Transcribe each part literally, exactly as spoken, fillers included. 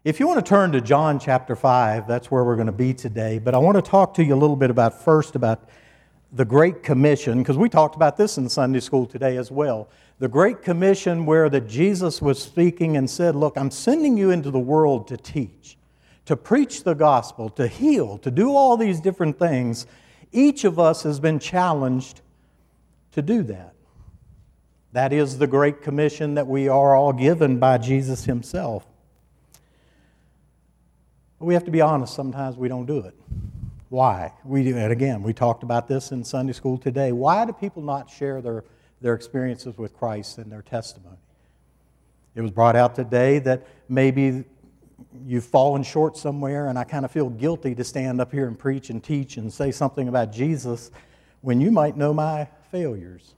If you want to turn to John chapter five, that's where we're going to be today. But I want to talk to you a little bit about first about the Great Commission, because we talked about this in Sunday school today as well. The Great Commission where that Jesus was speaking and said, look, I'm sending you into the world to teach, to preach the gospel, to heal, to do all these different things. Each of us has been challenged to do that. That is the Great Commission that we are all given by Jesus Himself. But we have to be honest, sometimes we don't do it. Why? We do, and again, we talked about this in Sunday school today. Why do people not share their, their experiences with Christ and their testimony? It was brought out today that maybe you've fallen short somewhere, and I kind of feel guilty to stand up here and preach and teach and say something about Jesus when you might know my failures.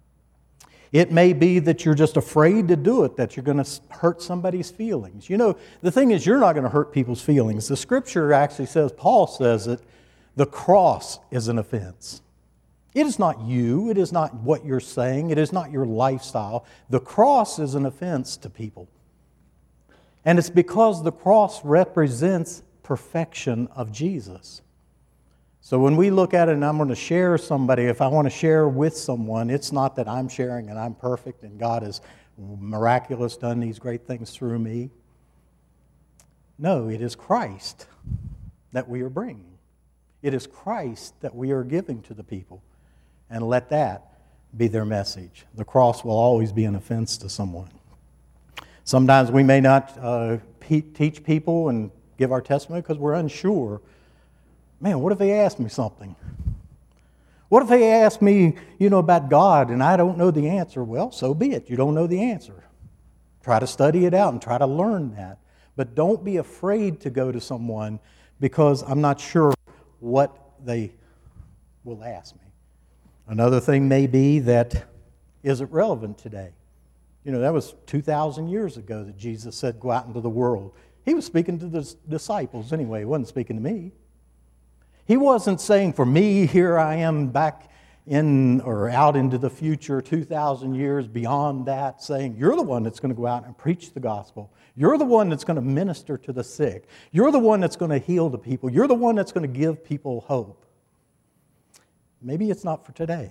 It may be that you're just afraid to do it, that you're going to hurt somebody's feelings. You know, the thing is, you're not going to hurt people's feelings. The Scripture actually says, Paul says it, the cross is an offense. It is not you. It is not what you're saying. It is not your lifestyle. The cross is an offense to people. And it's because the cross represents perfection of Jesus. So when we look at it and I'm going to share somebody, if I want to share with someone, it's not that I'm sharing and I'm perfect and God has miraculous done these great things through me. No, it is Christ that we are bringing. It is Christ that we are giving to the people. And let that be their message. The cross will always be an offense to someone. Sometimes we may not uh, pe- teach people and give our testimony because we're unsure. Man, what if they ask me something? What if they ask me, you know, about God and I don't know the answer? Well, so be it. You don't know the answer. Try to study it out and try to learn that. But don't be afraid to go to someone because I'm not sure what they will ask me. Another thing may be that, is it relevant today? You know, that was two thousand years ago that Jesus said, go out into the world. He was speaking to the disciples anyway. He wasn't speaking to me. He wasn't saying, for me, here I am back in or out into the future, two thousand years beyond that, saying, you're the one that's going to go out and preach the gospel. You're the one that's going to minister to the sick. You're the one that's going to heal the people. You're the one that's going to give people hope. Maybe it's not for today.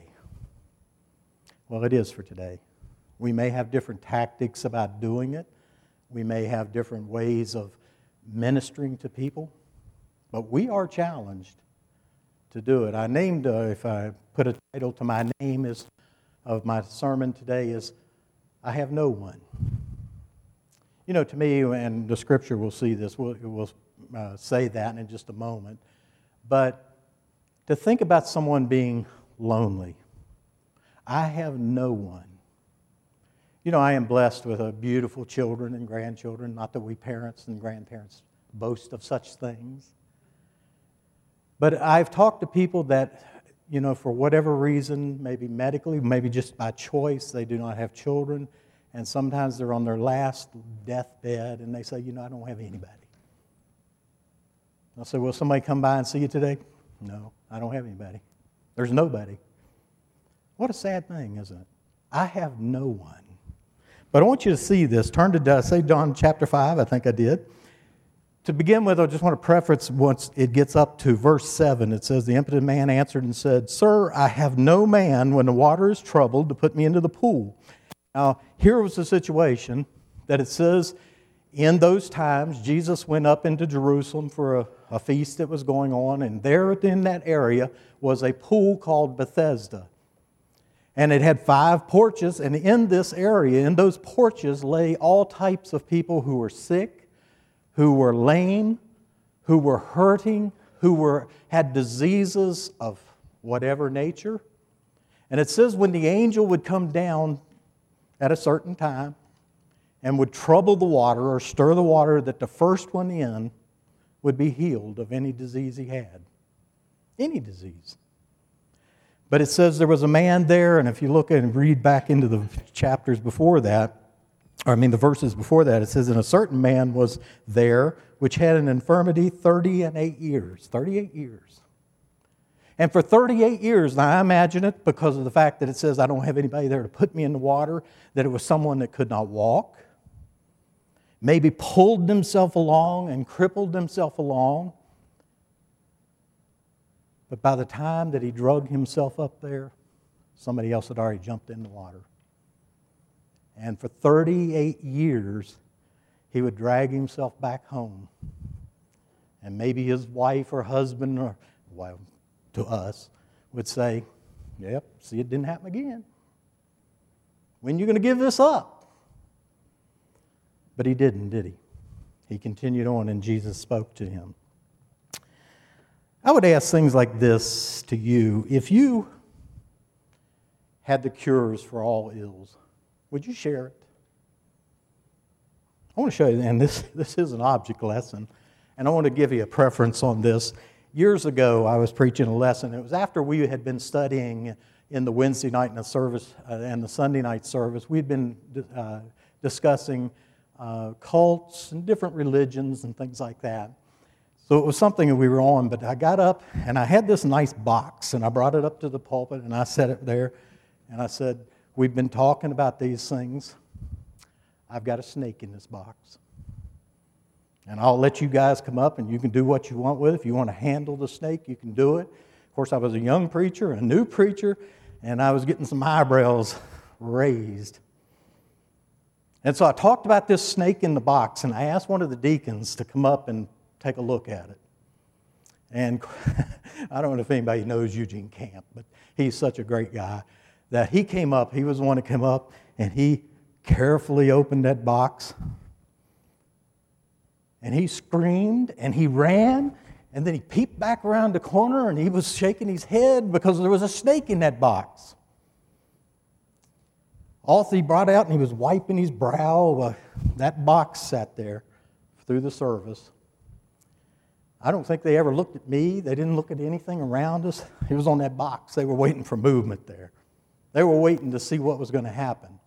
Well, it is for today. We may have different tactics about doing it. We may have different ways of ministering to people. But we are challenged to do it. I named, uh, if I put a title to my name is of my sermon today is, I have no one. You know, to me, and the Scripture will see this, we'll, we'll uh, say that in just a moment, but to think about someone being lonely. I have no one. You know, I am blessed with a beautiful children and grandchildren, not that we parents and grandparents boast of such things. But I've talked to people that, you know, for whatever reason, maybe medically, maybe just by choice, they do not have children. And sometimes they're on their last deathbed and they say, you know, I don't have anybody. I'll say, will somebody come by and see you today? No, I don't have anybody. There's nobody. What a sad thing, isn't it? I have no one. But I want you to see this. Turn to, say, John chapter five, I think I did. To begin with, I just want to preface once it gets up to verse seven. It says, the impotent man answered and said, Sir, I have no man when the water is troubled to put me into the pool. Now, here was the situation that it says, in those times, Jesus went up into Jerusalem for a, a feast that was going on, and there in that area was a pool called Bethesda. And it had five porches, and in this area, in those porches, lay all types of people who were sick, who were lame, who were hurting, who were had diseases of whatever nature. And it says when the angel would come down at a certain time and would trouble the water or stir the water, that the first one in would be healed of any disease he had. Any disease. But it says there was a man there, and if you look and read back into the chapters before that, or I mean the verses before that, it says, and a certain man was there which had an infirmity thirty and eight years. thirty-eight years. And for thirty-eight years, now I imagine it because of the fact that it says I don't have anybody there to put me in the water, that it was someone that could not walk. maybe pulled himself along and crippled himself along. But by the time that he drug himself up there, somebody else had already jumped in the water. And for thirty-eight years, he would drag himself back home. And maybe his wife or husband, or well, to us, would say, yep, see, it didn't happen again. When are you going to give this up? But he didn't, did he? He continued on, and Jesus spoke to him. I would ask things like this to you. If you had the cures for all ills, would you share it? I want to show you, and this, this is an object lesson, and I want to give you a preference on this. Years ago, I was preaching a lesson. It was after we had been studying in the Wednesday night and the service uh, and the Sunday night service. We'd been uh, discussing uh, cults and different religions and things like that. So it was something that we were on, but I got up and I had this nice box, and I brought it up to the pulpit and I set it there, and I said, we've been talking about these things. I've got a snake in this box. And I'll let you guys come up and you can do what you want with it. If you want to handle the snake, you can do it. Of course, I was a young preacher, a new preacher, and I was getting some eyebrows raised. And so I talked about this snake in the box, and I asked one of the deacons to come up and take a look at it. And I don't know if anybody knows Eugene Camp, but he's such a great guy that he came up, he was the one that came up, and he carefully opened that box. And he screamed, and he ran, and then he peeped back around the corner, and he was shaking his head because there was a snake in that box. Also, he brought out, and he was wiping his brow. Uh, that box sat there through the service. I don't think they ever looked at me. They didn't look at anything around us. It was on that box. They were waiting for movement there. They were waiting to see what was going to happen.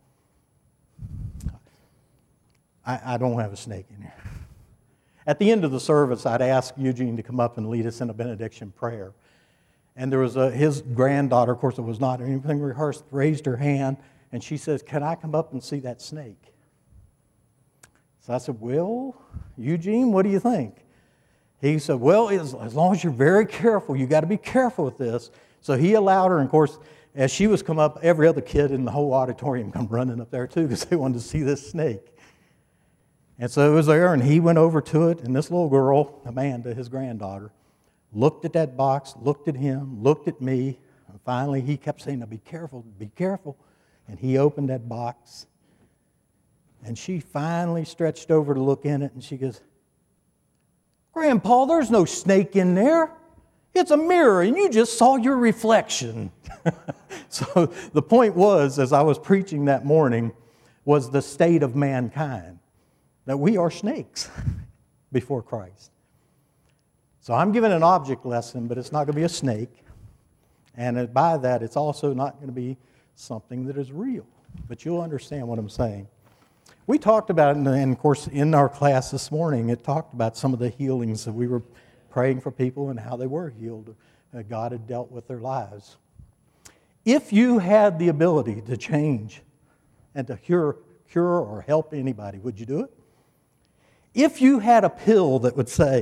I, I don't have a snake in here. At the end of the service, I'd ask Eugene to come up and lead us in a benediction prayer. And there was a, his granddaughter, of course it was not anything rehearsed, raised her hand, and she says, can I come up and see that snake? So I said, well, Eugene, what do you think? He said, well, as, as long as you're very careful, you got to be careful with this. So he allowed her, and of course, as she was come up, every other kid in the whole auditorium come running up there too because they wanted to see this snake. And so it was there, and he went over to it, and this little girl, Amanda, his granddaughter, looked at that box, looked at him, looked at me, and finally he kept saying, now be careful, be careful. And he opened that box, and she finally stretched over to look in it, and she goes, Grandpa, there's no snake in there. It's a mirror, and you just saw your reflection. So the point was, as I was preaching that morning, was the state of mankind, that we are snakes before Christ. So I'm giving an object lesson, but it's not going to be a snake. And by that, it's also not going to be something that is real. But you'll understand what I'm saying. We talked about it, and of course, in our class this morning, it talked about some of the healings that we were praying for people and how they were healed. Uh, God had dealt with their lives. If you had the ability to change and to cure, cure or help anybody, would you do it? If you had a pill that would say,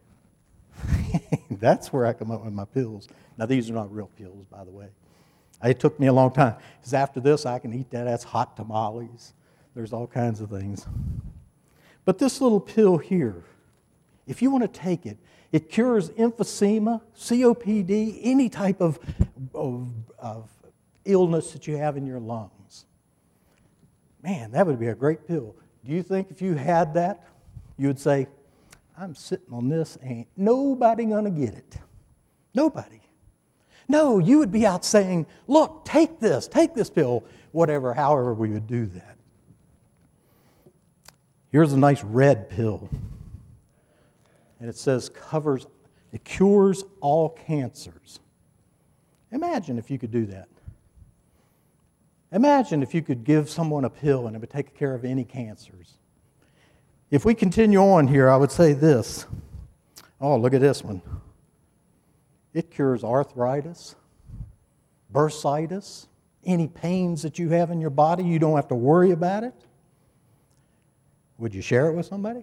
that's where I come up with my pills. Now, these are not real pills, by the way. It took me a long time. Because after this, I can eat that. That's hot tamales. There's all kinds of things. But this little pill here, if you want to take it, it cures emphysema, C O P D, any type of, of, of illness that you have in your lungs. Man, that would be a great pill. Do you think if you had that, you would say, I'm sitting on this, ain't nobody going to get it? Nobody. No, you would be out saying, look, take this, take this pill, whatever, however we would do that. Here's a nice red pill. And it says covers, it cures all cancers. Imagine if you could do that. Imagine if you could give someone a pill and it would take care of any cancers. If we continue on here, I would say this. Oh, look at this one. It cures arthritis, bursitis, any pains that you have in your body, you don't have to worry about it. Would you share it with somebody?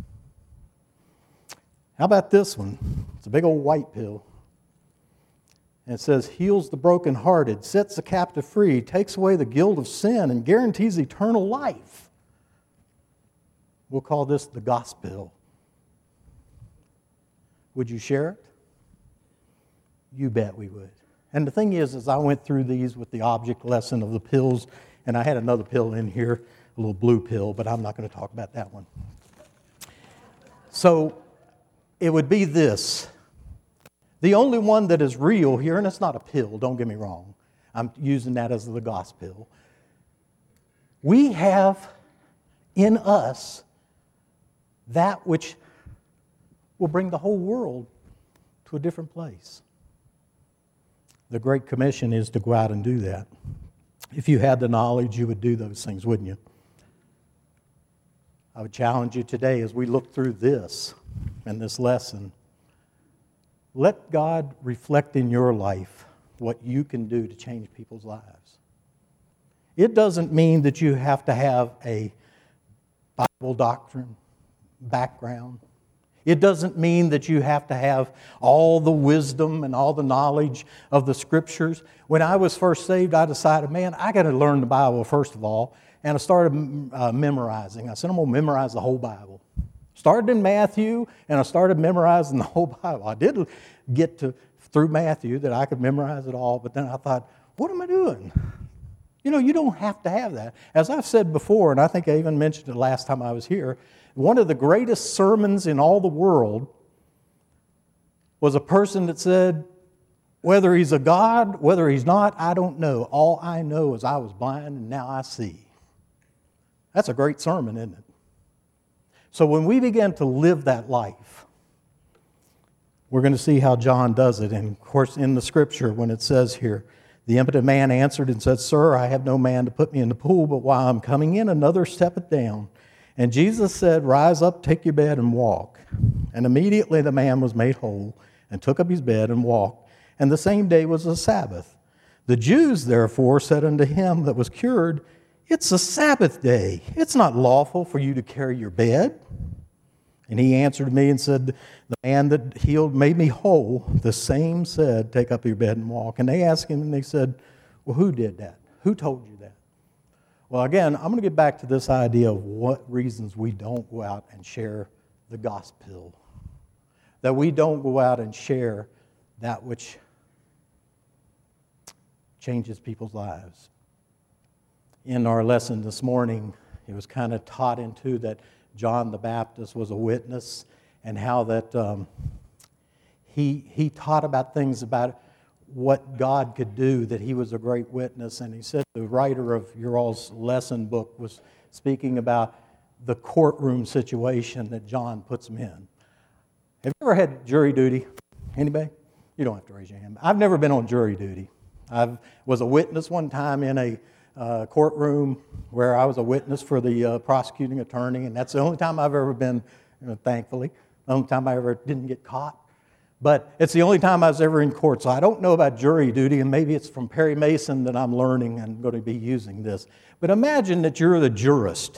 How about this one? It's a big old white pill. And it says, heals the brokenhearted, sets the captive free, takes away the guilt of sin, and guarantees eternal life. We'll call this the gospel. Would you share it? You bet we would. And the thing is, as I went through these with the object lesson of the pills, and I had another pill in here, a little blue pill, but I'm not going to talk about that one. So it would be this. The only one that is real here, and it's not a pill, don't get me wrong. I'm using that as the gospel. We have in us that which will bring the whole world to a different place. The Great Commission is to go out and do that. If you had the knowledge, you would do those things, wouldn't you? I would challenge you today as we look through this and this lesson, let God reflect in your life what you can do to change people's lives. It doesn't mean that you have to have a Bible doctrine background. It doesn't mean that you have to have all the wisdom and all the knowledge of the Scriptures. When I was first saved, I decided, man, I got to learn the Bible first of all. And I started uh, memorizing. I said, I'm going to memorize the whole Bible. Started in Matthew, and I started memorizing the whole Bible. I did get to through Matthew that I could memorize it all, but then I thought, what am I doing? You know, you don't have to have that. As I've said before, and I think I even mentioned it last time I was here, one of the greatest sermons in all the world was a person that said, whether he's a God, whether he's not, I don't know. All I know is I was blind and now I see. That's a great sermon, isn't it? So when we begin to live that life, we're going to see how John does it. And of course, in the Scripture, when it says here, the impotent man answered and said, Sir, I have no man to put me in the pool, but while I'm coming in, another steppeth down. And Jesus said, Rise up, take your bed, and walk. And immediately the man was made whole, and took up his bed and walked. And the same day was the Sabbath. The Jews therefore said unto him that was cured, It's a Sabbath day. It's not lawful for you to carry your bed. And he answered me and said, The man that healed made me whole. The same said, Take up your bed and walk. And they asked him, and they said, Well, who did that? Who told you that? Well, again, I'm going to get back to this idea of what reasons we don't go out and share the gospel. That we don't go out and share that which changes people's lives. In our lesson this morning, it was kind of taught into that John the Baptist was a witness, and how that um, he he taught about things about what God could do, that he was a great witness. And he said the writer of your all's lesson book was speaking about the courtroom situation that John puts him in. Have you ever had jury duty? Anybody? You don't have to raise your hand. I've never been on jury duty. I was a witness one time in a uh, courtroom where I was a witness for the uh, prosecuting attorney, and that's the only time I've ever been, you know, thankfully, the only time I ever didn't get caught. But it's the only time I was ever in court, so I don't know about jury duty, and maybe it's from Perry Mason that I'm learning and going to be using this. But imagine that you're the jurist,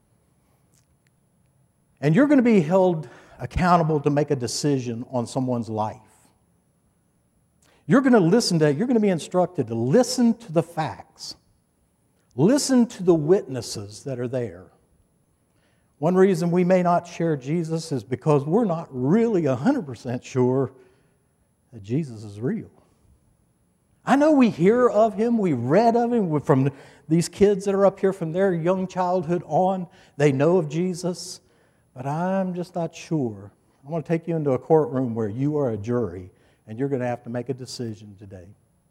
and you're going to be held accountable to make a decision on someone's life. You're going to listen to, you're going to be instructed to listen to the facts. Listen to the witnesses that are there. One reason we may not share Jesus is because we're not really one hundred percent sure that Jesus is real. I know we hear of him, we read of him from these kids that are up here from their young childhood on. They know of Jesus, but I'm just not sure. I want to take you into a courtroom where you are a jury, and you're going to have to make a decision today.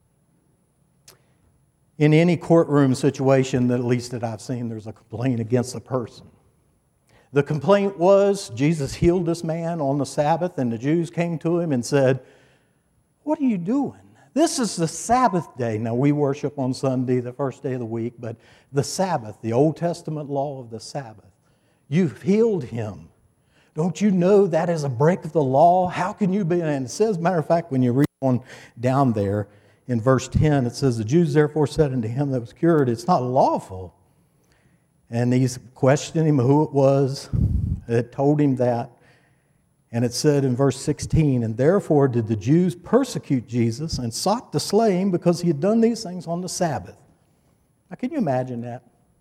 In any courtroom situation, that at least that I've seen, there's a complaint against a person. The complaint was, Jesus healed this man on the Sabbath, and the Jews came to him and said, What are you doing? This is the Sabbath day. Now, we worship on Sunday, the first day of the week, but the Sabbath, the Old Testament law of the Sabbath. You've healed him. Don't you know that is a break of the law? How can you be? And it says, matter of fact, when you read on down there in verse ten, it says, The Jews therefore said unto him that was cured, It's not lawful And he's questioning him who it was that told him that. And it said in verse sixteen, and therefore did the Jews persecute Jesus and sought to slay him because he had done these things on the Sabbath. Now, can you imagine that?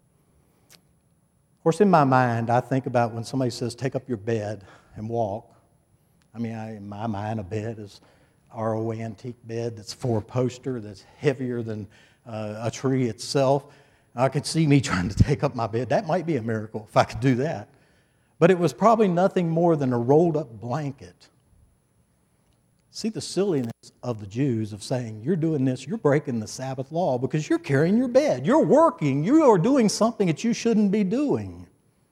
Of course, in my mind, I think about when somebody says, take up your bed and walk. I mean, I, in my mind, a bed is R O antique bed that's four-poster, that's heavier than uh, a tree itself. I could see me trying to take up my bed. That might be a miracle if I could do that. But it was probably nothing more than a rolled-up blanket. See the silliness of the Jews of saying, you're doing this, you're breaking the Sabbath law because you're carrying your bed. You're working. You are doing something that you shouldn't be doing.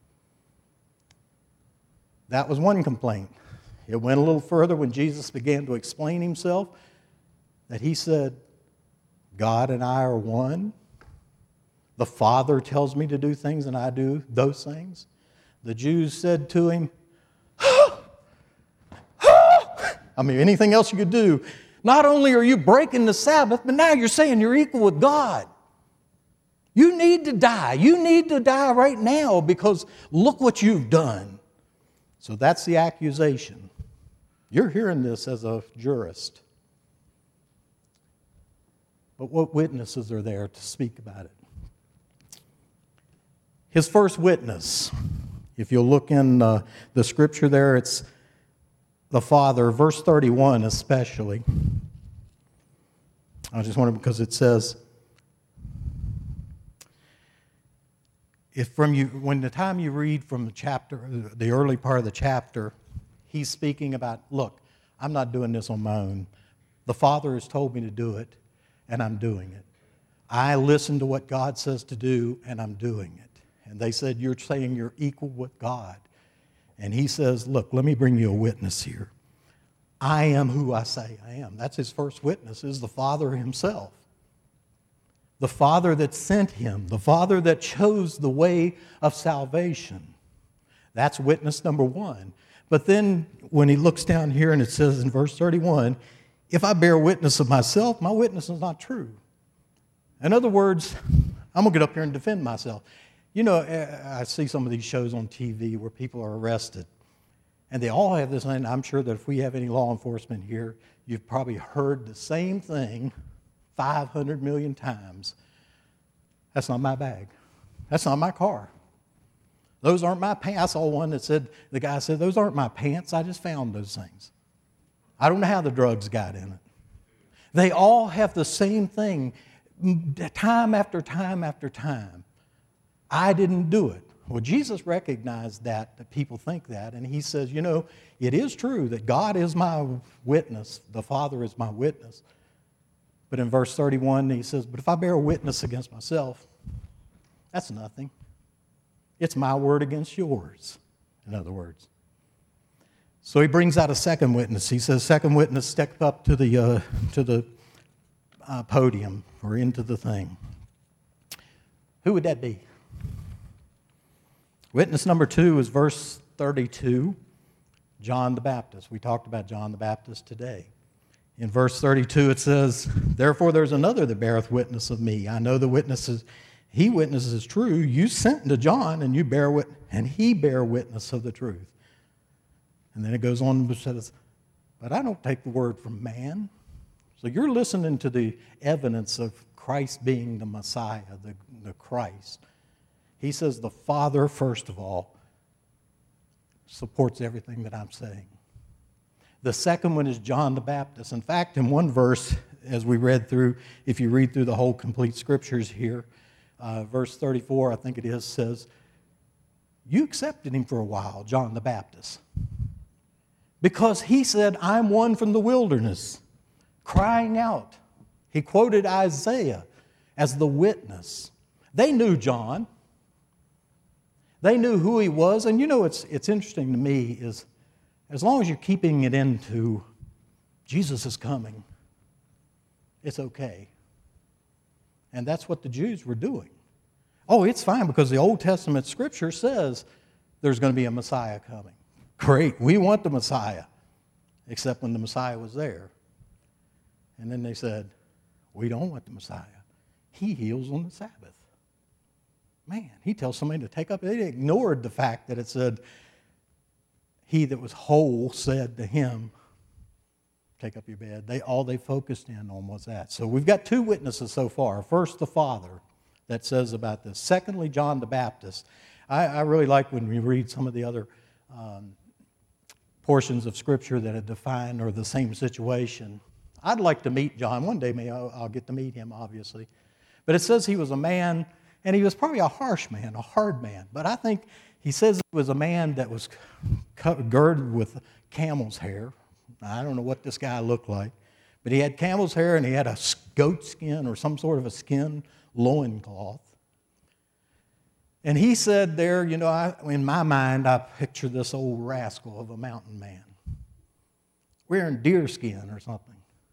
That was one complaint. It went a little further when Jesus began to explain himself, that he said, God and I are one. The Father tells me to do things and I do those things. The Jews said to him, I mean, anything else you could do. Not only are you breaking the Sabbath, but now you're saying you're equal with God. You need to die. You need to die right now because look what you've done. So that's the accusation. You're hearing this as a jurist. But what witnesses are there to speak about it? His first witness, if you'll look in uh, the scripture there, it's the Father, verse thirty-one especially. I just wanted, because it says, if from you, when the time you read from the chapter, the early part of the chapter, he's speaking about, look, I'm not doing this on my own. The Father has told me to do it, and I'm doing it. I listen to what God says to do, and I'm doing it. And they said, you're saying you're equal with God. And he says, look, let me bring you a witness here. I am who I say I am. That's his first witness, is the Father himself. The Father that sent him, the Father that chose the way of salvation. That's witness number one. But then when he looks down here and it says in verse thirty-one, if I bear witness of myself, my witness is not true. In other words, I'm going to get up here and defend myself. You know, I see some of these shows on T V where people are arrested, and they all have this, and I'm sure that if we have any law enforcement here, you've probably heard the same thing five hundred million times. That's not my bag. That's not my car. Those aren't my pants. I saw one that said, the guy said, those aren't my pants. I just found those things. I don't know how the drugs got in it. They all have the same thing, time after time after time. I didn't do it. Well, Jesus recognized that, that people think that, and he says, you know, it is true that God is my witness, the Father is my witness. But in verse thirty-one, he says, but if I bear witness against myself, that's nothing. It's my word against yours, in other words. So he brings out a second witness. He says, second witness, step up to the, uh, to the uh, podium or into the thing. Who would that be? Witness number two is verse thirty-two, John the Baptist. We talked about John the Baptist today. In verse thirty-two it says, therefore there's another that beareth witness of me. I know the witnesses, he witnesses true. You sent to John, and you bear wit- and he bear witness of the truth. And then it goes on and says, but I don't take the word from man. So you're listening to the evidence of Christ being the Messiah, the, the Christ. He says the Father, first of all, supports everything that I'm saying. The second one is John the Baptist. In fact, in one verse, as we read through, if you read through the whole complete scriptures here, uh, verse thirty-four, I think it is, says, you accepted him for a while, John the Baptist, because he said, I'm one from the wilderness, crying out. He quoted Isaiah as the witness. They knew John. They knew who he was. And you know, it's, it's interesting to me is as long as you're keeping it into Jesus is coming, it's okay. And that's what the Jews were doing. Oh, it's fine because the Old Testament scripture says there's going to be a Messiah coming. Great, we want the Messiah, except when the Messiah was there. And then they said, we don't want the Messiah. He heals on the Sabbath. Man, he tells somebody to take up. They ignored the fact that it said, he that was whole said to him, take up your bed. They all they focused in on was that. So we've got two witnesses so far. First, the Father that says about this. Secondly, John the Baptist. I, I really like when we read some of the other um, portions of Scripture that have defined or the same situation. I'd like to meet John. One day maybe I'll, I'll get to meet him, obviously. But it says he was a man, and he was probably a harsh man, a hard man. But I think he says he was a man that was girded with camel's hair. I don't know what this guy looked like, but he had camel's hair and he had a goat skin or some sort of a skin loincloth. And he said there, you know, I, in my mind, I picture this old rascal of a mountain man wearing deer skin or something.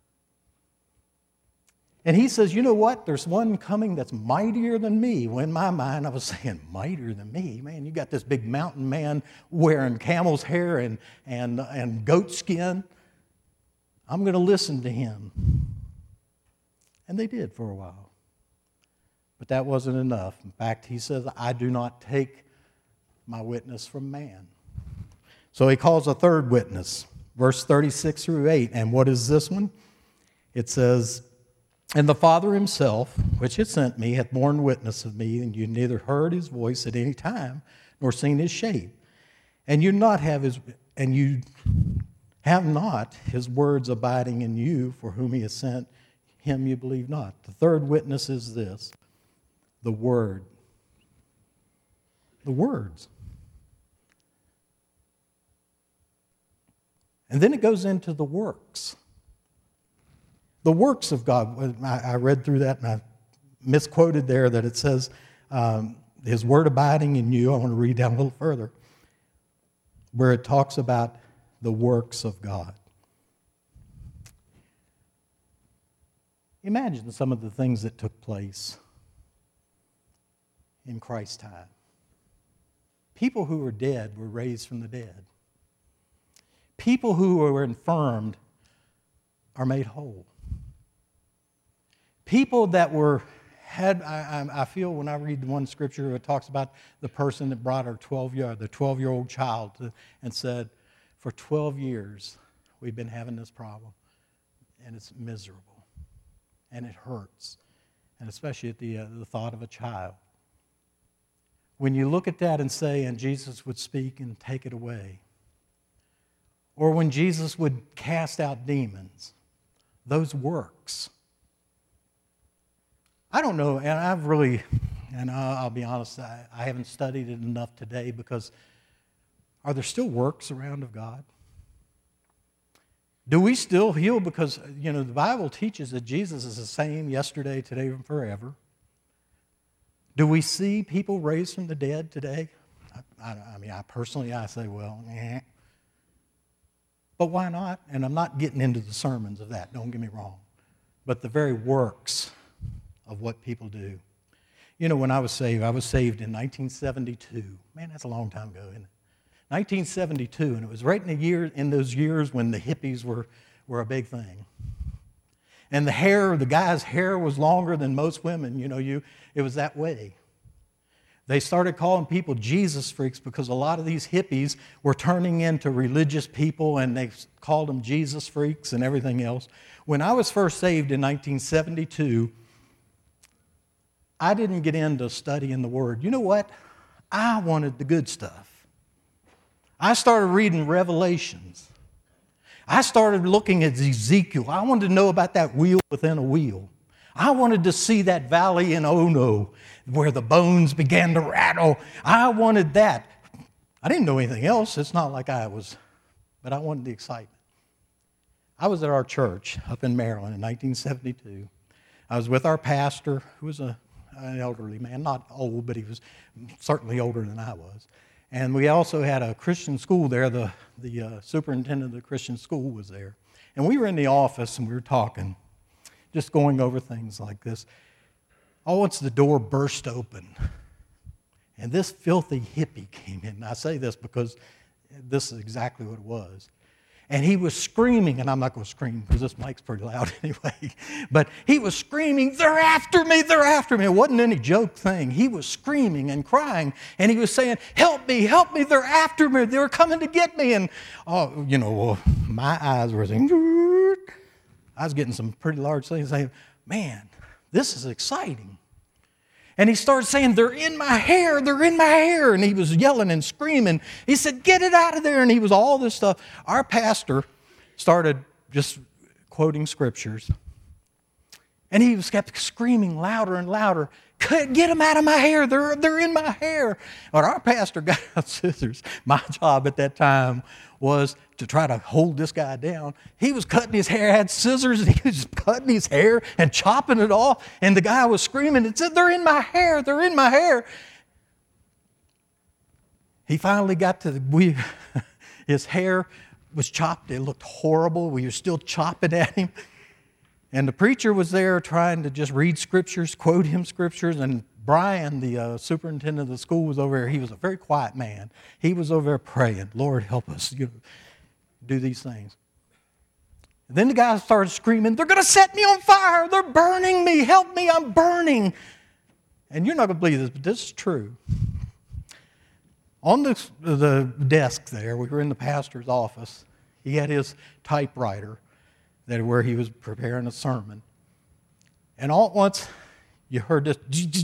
And he says, you know what? There's one coming that's mightier than me. Well, in my mind, I was saying, mightier than me? Man, you got this big mountain man wearing camel's hair and, and, and goat skin. I'm going to listen to him. And they did for a while. But that wasn't enough. In fact, he says, I do not take my witness from man. So he calls a third witness, verse thirty-six through eight. And what is this one? It says, and the Father himself, which had sent me, hath borne witness of me, and you neither heard his voice at any time, nor seen his shape. And you not have his and you have not his words abiding in you, for whom he has sent, him you believe not. The third witness is this, the Word. The words. And then it goes into the works. The works of God. I read through that and I misquoted there that it says, um, his word abiding in you. I want to read down a little further, where it talks about the works of God. Imagine some of the things that took place in Christ's time. People who were dead were raised from the dead. People who were infirmed are made whole. People that were had I, I feel when I read one scripture, it talks about the person that brought her twelve year the twelve year old child to, and said, for twelve years we've been having this problem, and it's miserable, and it hurts, and especially at the uh, the thought of a child. When you look at that and say, and Jesus would speak and take it away, or when Jesus would cast out demons, those works. I don't know, and I've really, and I'll be honest, I, I haven't studied it enough today because are there still works around of God? Do we still heal? Because, you know, the Bible teaches that Jesus is the same yesterday, today, and forever. Do we see people raised from the dead today? I, I, I mean, I personally, I say, well, eh. But why not? And I'm not getting into the sermons of that, don't get me wrong. But the very works of what people do. You know, when I was saved, I was saved in nineteen seventy-two. Man, that's a long time ago, isn't it? nineteen seventy-two, and it was right in the year, in those years when the hippies were, were a big thing. And the hair, the guy's hair was longer than most women. You know, you it was that way. They started calling people Jesus freaks because a lot of these hippies were turning into religious people, and they called them Jesus freaks and everything else. When I was first saved in nineteen seventy-two, I didn't get into studying the Word. You know what? I wanted the good stuff. I started reading Revelations. I started looking at Ezekiel. I wanted to know about that wheel within a wheel. I wanted to see that valley in Ono where the bones began to rattle. I wanted that. I didn't know anything else. It's not like I was, but I wanted the excitement. I was at our church up in Maryland in nineteen seventy-two. I was with our pastor, who was a an elderly man, not old, but he was certainly older than I was. And we also had a Christian school there. The, the uh, superintendent of the Christian school was there. And we were in the office and we were talking, just going over things like this. All once the door burst open. And this filthy hippie came in. And I say this because this is exactly what it was. And he was screaming, and I'm not going to scream because this mic's pretty loud anyway, but he was screaming, they're after me, they're after me. It wasn't any joke thing. He was screaming and crying, and he was saying, help me, help me, they're after me, they're coming to get me. And, oh, you know, well, my eyes were saying, I was getting some pretty large things saying, man, this is exciting. And he started saying, they're in my hair, they're in my hair. And he was yelling and screaming. He said, get it out of there. And he was all this stuff. Our pastor started just quoting scriptures. And he was kept screaming louder and louder, get them out of my hair, they're, they're in my hair. But our pastor got out scissors. My job at that time was to try to hold this guy down. He was cutting his hair, had scissors, and he was cutting his hair and chopping it off. And the guy was screaming and said, they're in my hair, they're in my hair. He finally got to the, we, his hair was chopped. It looked horrible. We were still chopping at him. And the preacher was there trying to just read scriptures, quote him scriptures, and Brian, the uh, superintendent of the school, was over there. He was a very quiet man. He was over there praying, Lord, help us you know, do these things. And then the guy started screaming, they're going to set me on fire. They're burning me. Help me, I'm burning. And you're not going to believe this, but this is true. On the, the desk there, we were in the pastor's office. He had his typewriter that where he was preparing a sermon. And all at once, you heard this,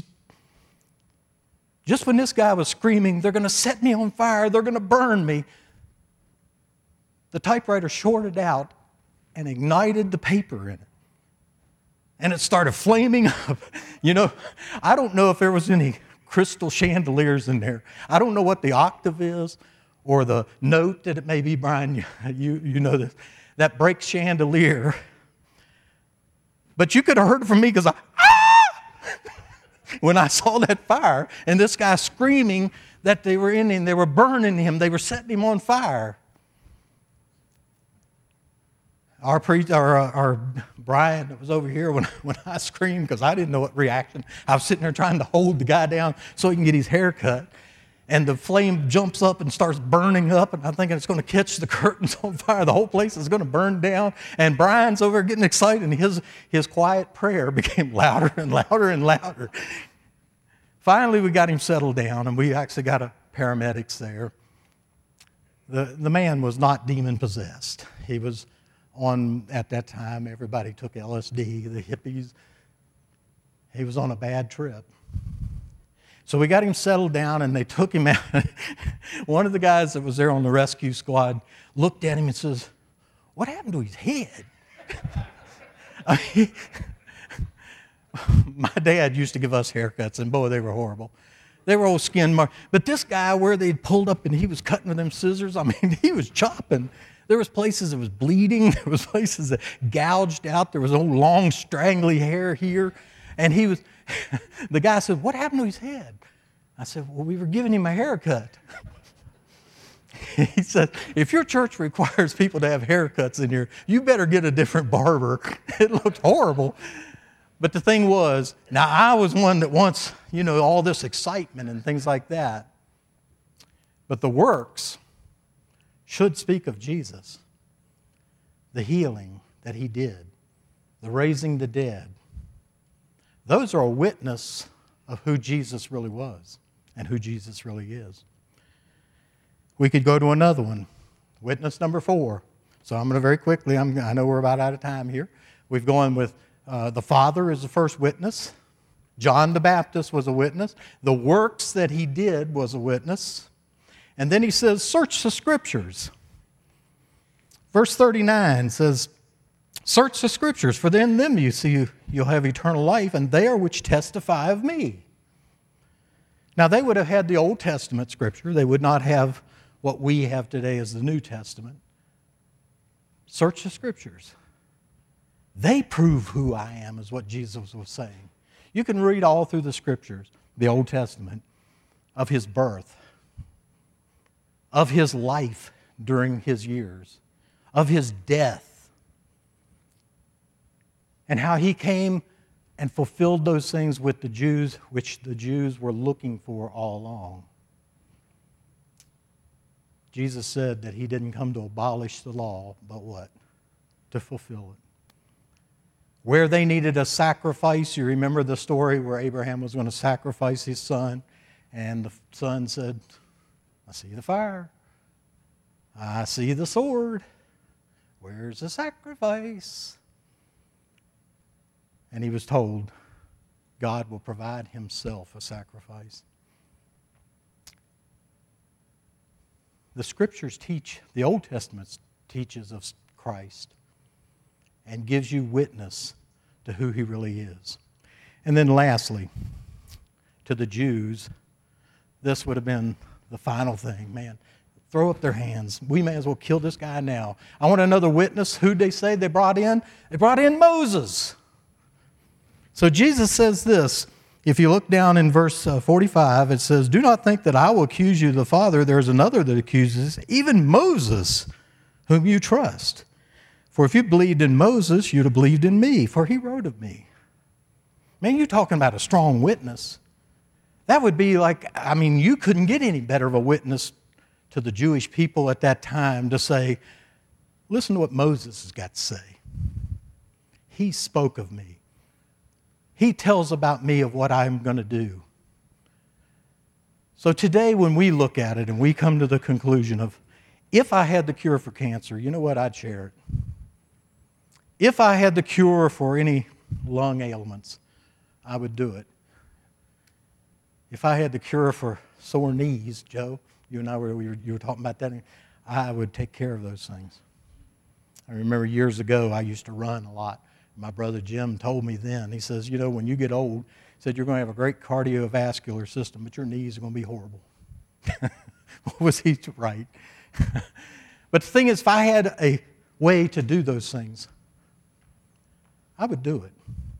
just when this guy was screaming, they're going to set me on fire, they're going to burn me, the typewriter shorted out and ignited the paper in it. And it started flaming up. You know, I don't know if there was any crystal chandeliers in there. I don't know what the octave is or the note that it may be, Brian, you, you know this. That breaks chandelier. But you could have heard it from me because I, ah! when I saw that fire and this guy screaming that they were in him, they were burning him, they were setting him on fire. Our, pre- our, our Brian that was over here, when, when I screamed, because I didn't know what reaction, I was sitting there trying to hold the guy down so he can get his hair cut. And the flame jumps up and starts burning up, and I'm thinking it's going to catch the curtains on fire. The whole place is going to burn down. And Brian's over getting excited, and his, his quiet prayer became louder and louder and louder. Finally, we got him settled down, and we actually got a paramedics there. The, the man was not demon-possessed. He was on, at that time, everybody took L S D, the hippies. He was on a bad trip. So we got him settled down, and they took him out. One of the guys that was there on the rescue squad looked at him and says, what happened to his head? I mean, my dad used to give us haircuts, and boy, they were horrible. They were old skin marks. But this guy, where they'd pulled up and he was cutting with them scissors, I mean, he was chopping. There was places that was bleeding. There was places that gouged out. There was old long strangly hair here. And he was... The guy said, what happened to his head? I said, well, we were giving him a haircut. He said, if your church requires people to have haircuts in here, you better get a different barber. It looked horrible. But the thing was, now I was one that wants, you know, all this excitement and things like that. But the works should speak of Jesus, the healing that he did, the raising the dead. Those are a witness of who Jesus really was and who Jesus really is. We could go to another one, witness number four. So I'm going to very quickly, I'm, I know we're about out of time here. We've gone with uh, the Father is the first witness. John the Baptist was a witness. The works that he did was a witness. And then he says, search the Scriptures. Verse thirty-nine says, search the Scriptures, for in them you see you'll have eternal life, and they are which testify of me. Now, they would have had the Old Testament Scripture. They would not have what we have today as the New Testament. Search the Scriptures. They prove who I am, is what Jesus was saying. You can read all through the Scriptures, the Old Testament, of his birth, of his life during his years, of his death, and how he came and fulfilled those things with the Jews, which the Jews were looking for all along. Jesus said that he didn't come to abolish the law, but what? To fulfill it. Where they needed a sacrifice, you remember the story where Abraham was going to sacrifice his son, and the son said, I see the fire. I see the sword. Where's the sacrifice? And he was told, God will provide himself a sacrifice. The Scriptures teach, the Old Testament teaches of Christ and gives you witness to who he really is. And then lastly, to the Jews, this would have been the final thing. Man, throw up their hands. We may as well kill this guy now. I want another witness. Who'd they say they brought in? They brought in Moses. So Jesus says this. If you look down in verse forty-five, it says, do not think that I will accuse you of the Father. There's another that accuses, even Moses, whom you trust. For if you believed in Moses, you'd have believed in me, for he wrote of me. Man, you're talking about a strong witness. That would be like, I mean, you couldn't get any better of a witness to the Jewish people at that time to say, listen to what Moses has got to say. He spoke of me. He tells about me of what I'm going to do. So today when we look at it and we come to the conclusion of, if I had the cure for cancer, you know what? I'd share it. If I had the cure for any lung ailments, I would do it. If I had the cure for sore knees, Joe, you and I were, we were, you were talking about that, I would take care of those things. I remember years ago, I used to run a lot. My brother Jim told me then, he says, you know, when you get old, he said, you're going to have a great cardiovascular system, but your knees are going to be horrible. Was he right? But the thing is, if I had a way to do those things, I would do it.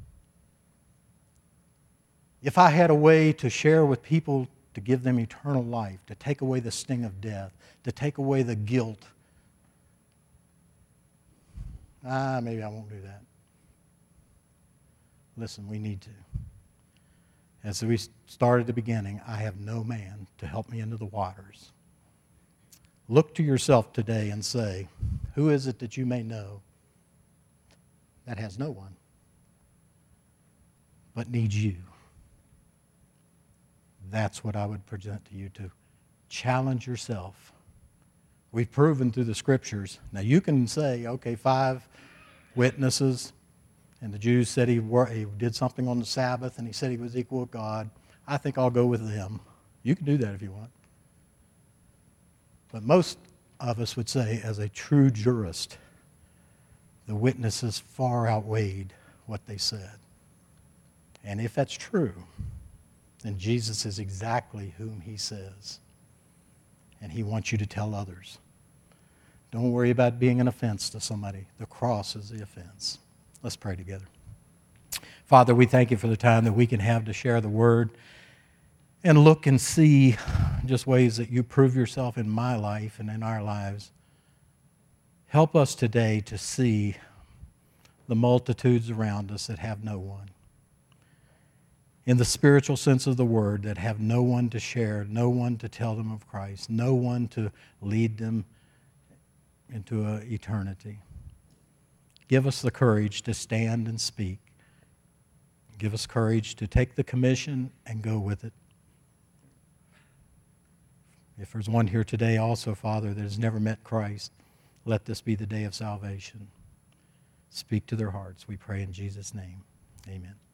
If I had a way to share with people to give them eternal life, to take away the sting of death, to take away the guilt, ah, maybe I won't do that. Listen, we need to. As we started at the beginning, I have no man to help me into the waters. Look to yourself today and say, who is it that you may know that has no one but needs you? That's what I would present to you, to challenge yourself. We've proven through the Scriptures. Now you can say, okay, five witnesses, and the Jews said he, were, he did something on the Sabbath, and he said he was equal with God. I think I'll go with them. You can do that if you want. But most of us would say, as a true jurist, the witnesses far outweighed what they said. And if that's true, then Jesus is exactly whom he says. And he wants you to tell others. Don't worry about being an offense to somebody. The cross is the offense. Let's pray together. Father, we thank you for the time that we can have to share the word and look and see just ways that you prove yourself in my life and in our lives. Help us today to see the multitudes around us that have no one. In the spiritual sense of the word, that have no one to share, no one to tell them of Christ, no one to lead them into a eternity. Give us the courage to stand and speak. Give us courage to take the commission and go with it. If there's one here today also, Father, that has never met Christ, let this be the day of salvation. Speak to their hearts, we pray in Jesus' name. Amen.